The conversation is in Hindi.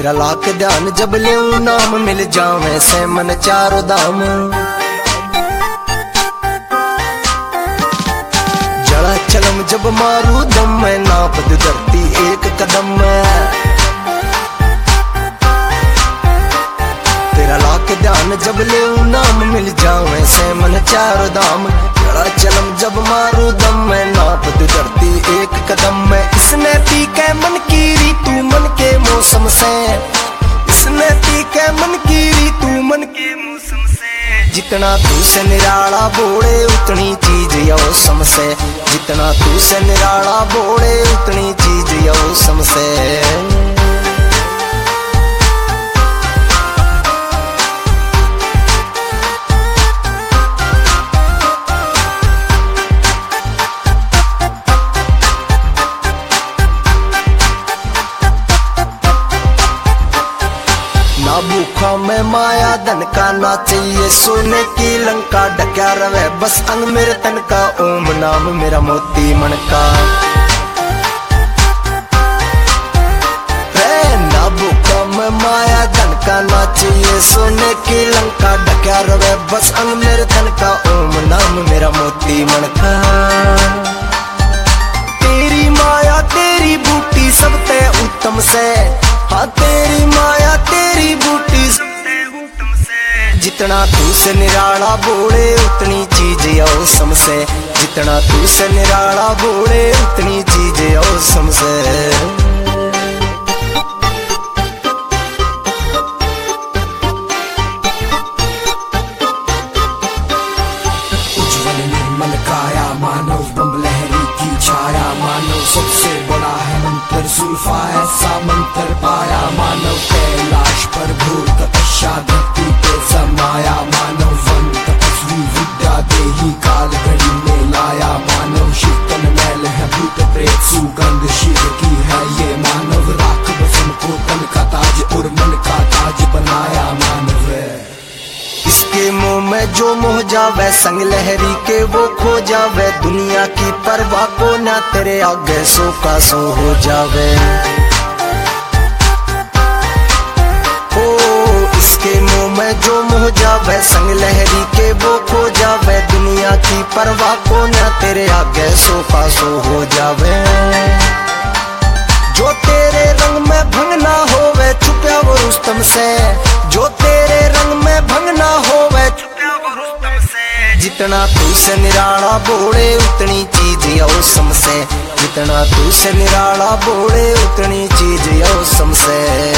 तेरा लाख ध्यान जब ले नाम मिल जावे से मन चारों धाम। जड़ा चलम जब मारू दम मैं नाप दू धरती एक कदम में। तेरा लाख ध्यान जब ले नाम मिल जावे से मन चारों धाम। जड़ा चलम जब मारू दम मैं नाप दू धरती एक कदम में। इसने पी के मन की रीतू मन के मौसम से। इसने पी के मन की रीतू मन के मौसम से। जितना तू से निराला बोले उतनी चीज यो समसे। जितना तू से निराला बोले उतनी चीज यो समसे। ना भूखा मैं माया धन का ना चाहिए सोने की लंका। ढक्या रवे बस अंग मेरे तन का ओम नाम मेरा मोती मन का। ना भूखा मैं माया धन का ना चाहिए सोने की लंका। ढक्या रवे बस अंग मेरे तन का ओम नाम मेरा मोती मन का। तेरी माया तेरी बूटी सबते उत्तम से। हाँ तेरी माया तेरी बूटी सबते उत्तम से। जितना तू से निराला बोले उतनी चीज यो समसे। जितना तू से निराला बोले उतनी चीज यो समसे। उज्ज्वल निर्मल काया मानव बम लहरी की छाया। मानव सबसे बड़ा है मंत्र सुल्फा ऐसा मंत्र पाया। मानव कैलाश पर घोर तपस्या धरती पे समाया। मानव वन तपस्वी विद्या देही काल घड़ी में लाया। मानव शिव तन मैल है भूत प्रेत सुगंध शिव की है ये। मानव राख बसम को तन का ताज और मन का ताज बनाया मानव है। इसके मुंह में जो मोह जावे संग लहरी के वो खो जावे। दुनिया की परवाह को ना तेरे आगे सो का सो हो जावे। ओ इसके मुंह में जो मोह जावे संग लहरी के वो खो जावे। दुनिया की परवाह को ना तेरे आगे सो का सो हो जावे। जो तेरे रंग में भंग ना होवे छुपया वो रुस्तम से। जो तेरे रंग में भंग ना होवे छुपया वो रुस्तम से। जितना तू से निराला बोले उतनी चीज यो समसे। जितना तू से निराला बोले उतनी चीज यो समसे।